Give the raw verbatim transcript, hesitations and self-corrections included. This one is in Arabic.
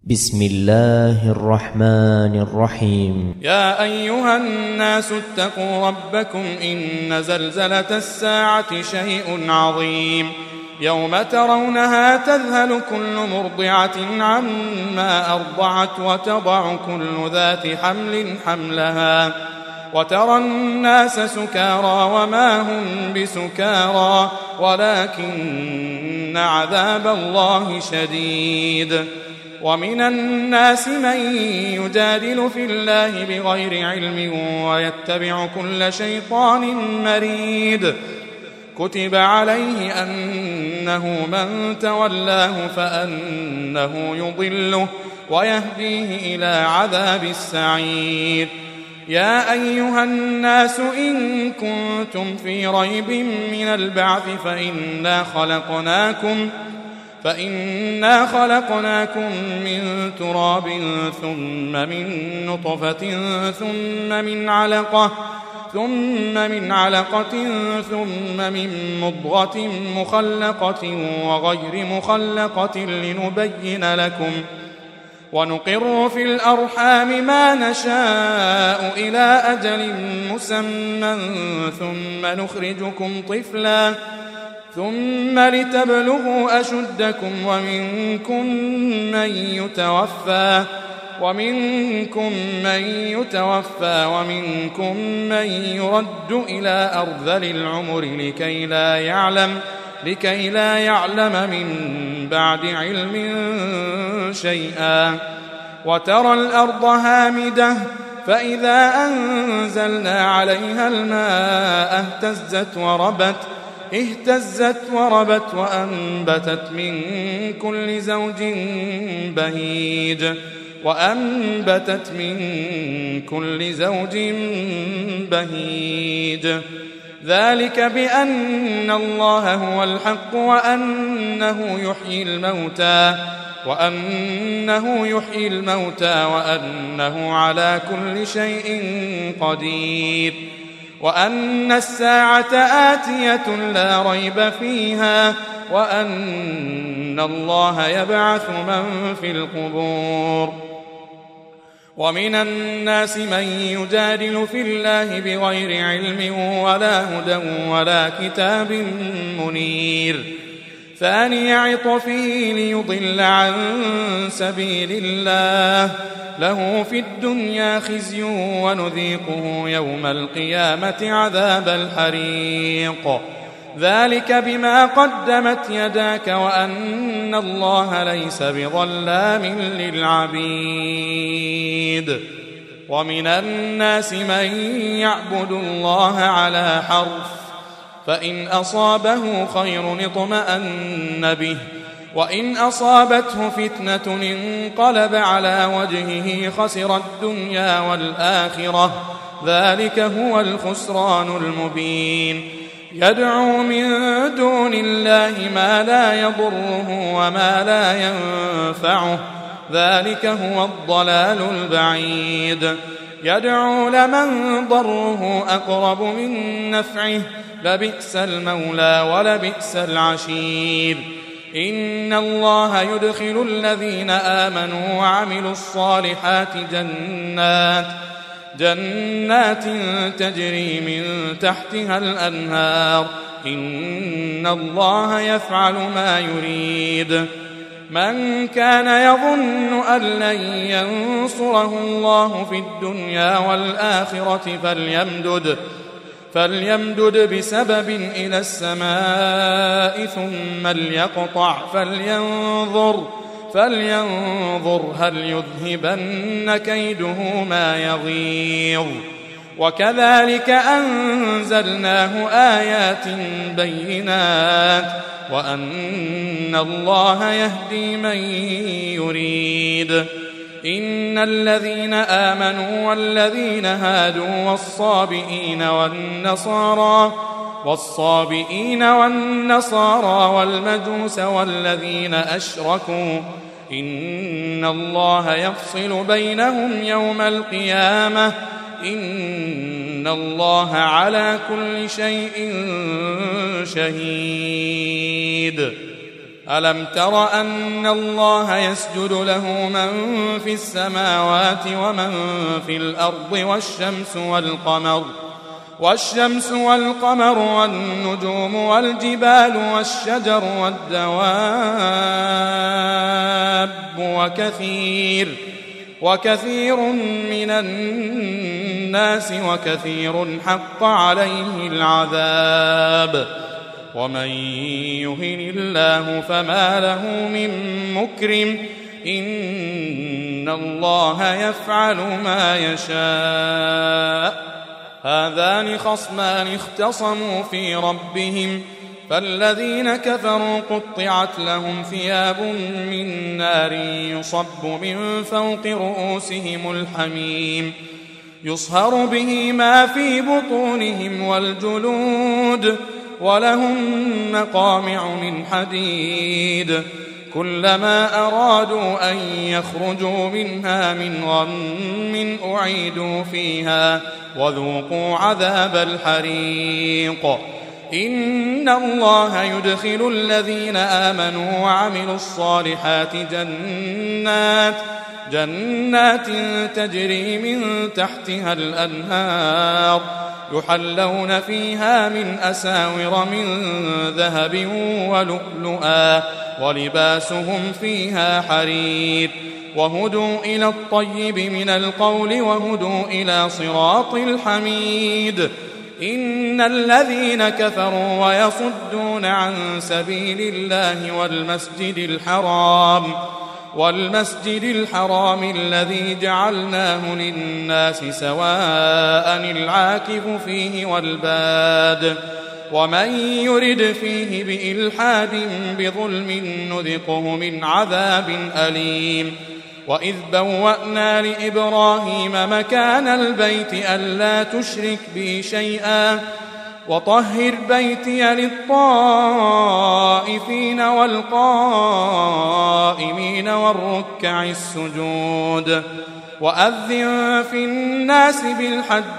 بسم الله الرحمن الرحيم. يا أيها الناس اتقوا ربكم إن زلزلة الساعة شيء عظيم يوم ترونها تذهل كل مرضعة عما أرضعت وتضع كل ذات حمل حملها وترى الناس سكارى وما هم بسكارى ولكن عذاب الله شديد. ومن الناس من يجادل في الله بغير علم ويتبع كل شيطان مريد كتب عليه أنه من تولاه فأنه يضله ويهديه إلى عذاب السعير. يا أيها الناس إن كنتم في ريب من البعث فإنا خلقناكم فإنا خلقناكم من تراب ثم من نطفة ثم من علقة ثم من علقة ثم من مضغة مخلقة وغير مخلقة لنبين لكم ونقر في الأرحام ما نشاء إلى أجل مسمى ثم نخرجكم طفلا ثم لتبلغوا أشدكم ومنكم من يتوفى ومنكم من يتوفى ومنكم من يرد إلى أرذل العمر لكي لا يعلم لكي لا يعلم من بعد علم شيئا. وترى الأرض هامدة فإذا أنزلنا عليها الماء اهتزت وربت اهتزت وربت وأنبتت من كل زوج بهيج وأنبتت من كل زوج بهيج ذلك بأن الله هو الحق وأنه يحيي الموتى وأنه يحيي الموتى وأنه على كل شيء قدير وأن الساعة آتية لا ريب فيها وأن الله يبعث من في القبور. ومن الناس من يجادل في الله بغير علم ولا هدى ولا كتاب منير ثاني عطفه ليضل عن سبيل الله له في الدنيا خزي ونذيقه يوم القيامة عذاب الحريق ذلك بما قدمت يداك وأن الله ليس بظلام للعبيد. ومن الناس من يعبد الله على حرف فإن أصابه خير اطمأن به وإن أصابته فتنة انقلب على وجهه خسر الدنيا والآخرة ذلك هو الخسران المبين. يدعو من دون الله ما لا يضره وما لا ينفعه ذلك هو الضلال البعيد. يدعو لمن ضره أقرب من نفعه لبئس المولى ولبئس العشير. إن الله يدخل الذين آمنوا وعملوا الصالحات جنات جنات تجري من تحتها الأنهار إن الله يفعل ما يريد. من كان يظن أن لن ينصره الله في الدنيا والآخرة فليمدد فليمدد بسبب إلى السماء ثم ليقطع فلينظر فلينظر هل يذهبن كيده ما يغيظ. وكذلك أنزلناه آيات بينات وأن الله يهدي من يريد. إن الذين آمنوا والذين هادوا والصابئين والنصارى والصابئين والنصارى والمجوس والذين أشركوا إن الله يفصل بينهم يوم القيامة إن الله على كل شيء شهيد. ألم تر أن الله يسجد له من في السماوات ومن في الأرض والشمس والقمر والشمس والقمر والنجوم والجبال والشجر والدواب وكثير وكثير من الناس وكثير حق عليه العذاب ومن يهن الله فما له من مكرم إن الله يفعل ما يشاء هذان خصمان اختصموا في ربهم فالذين كفروا قطعت لهم ثياب من نار يصب من فوق رؤوسهم الحميم يصهر به ما في بطونهم والجلود ولهم مقامع من حديد كلما أرادوا أن يخرجوا منها من غم أعيدوا فيها وذوقوا عذاب الحريق إن الله يدخل الذين آمنوا وعملوا الصالحات جنات جنات تجري من تحتها الأنهار يحلون فيها من أساور من ذهب ولؤلؤا ولباسهم فيها حرير وهدوا إلى الطيب من القول وهدوا إلى صراط الحميد إن الذين كفروا ويصدون عن سبيل الله والمسجد الحرام والمسجد الحرام الذي جعلناه للناس سواء العاكف فيه والباد ومن يرد فيه بإلحاد بظلم نذقه من عذاب أليم وإذ بوأنا لإبراهيم مكان البيت ألا تشرك بي شيئا وطهر بيتي للطائفين والقائمين والركع السجود وأذن في الناس بالحج